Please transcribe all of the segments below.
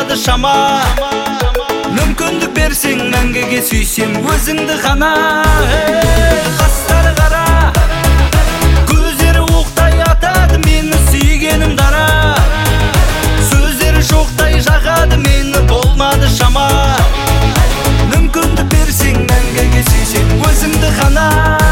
болмады шама. Мүмкіндік берсең мәңгіге сүйсем өзіңді ғана. Қастары қара, көздері оқтай атады мені сүйгенім дара. Сөздері шоқтай жағады мені болмады шама. Мүмкіндік берсең мәңгіге сүйсем өзіңді ғана.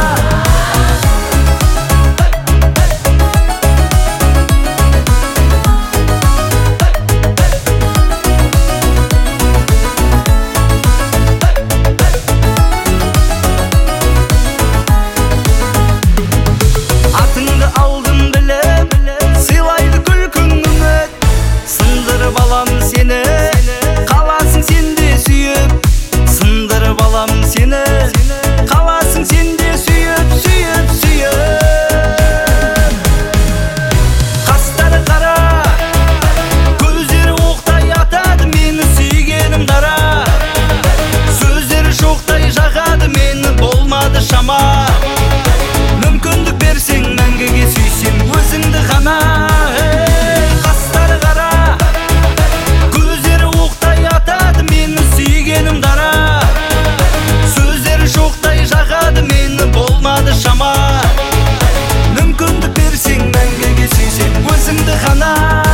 Қаласың сенде сүйіп, сындырып алам сені. Қаласың сенде сүйіп, сүйіп, сүйіп. Қастары қара, көздері оқтай атады мені сүйгенім дара. Сөздері шоқтай жағады мені болмады шама. Мүмкіндік берсең мәңгіге сүйсем өзіңді ғана. Шама. Мүмкіндік берсең мәңгіге сүйсем өзіңді ғана.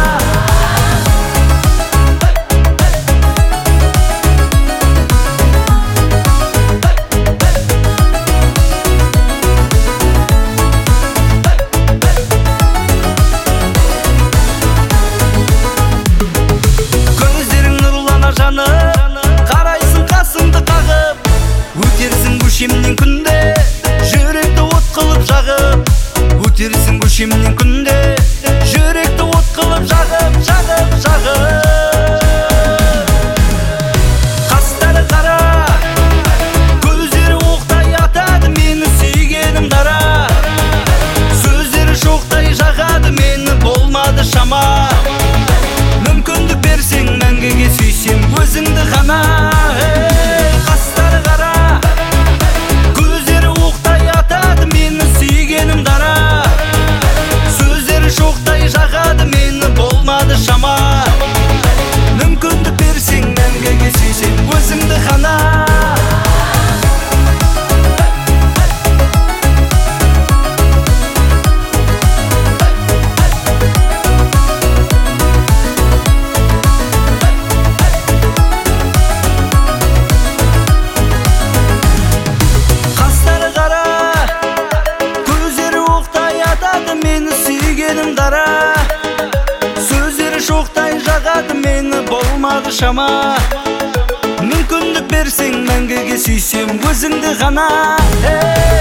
Көздерің нұрлана жанып, қарайсың қасыңды қағып. Өтерсің көшемнен күнде, жүректі от қылып жағып. Өтерсің көшемнен күнде, жүректі от қылып жағып, жағып, жағып. Қастары қара, көздері оқтай атады мені сүйгенім дара. Сөздері шоқтай жағады мені болмады шама. Мүмкіндік берсең мәңгіге сүйсем өзіңді ғана. Қастары қара, шама. Мүмкіндік берсең мәңгіге сүйсем өзіңді ғана. Қастары қара, көздері оқтай атады мені сүйгенім дара. Шоқтай жағады мені болмады шама. Мүмкіндік берсең мәңгіге сүйсем өзіңді ғана.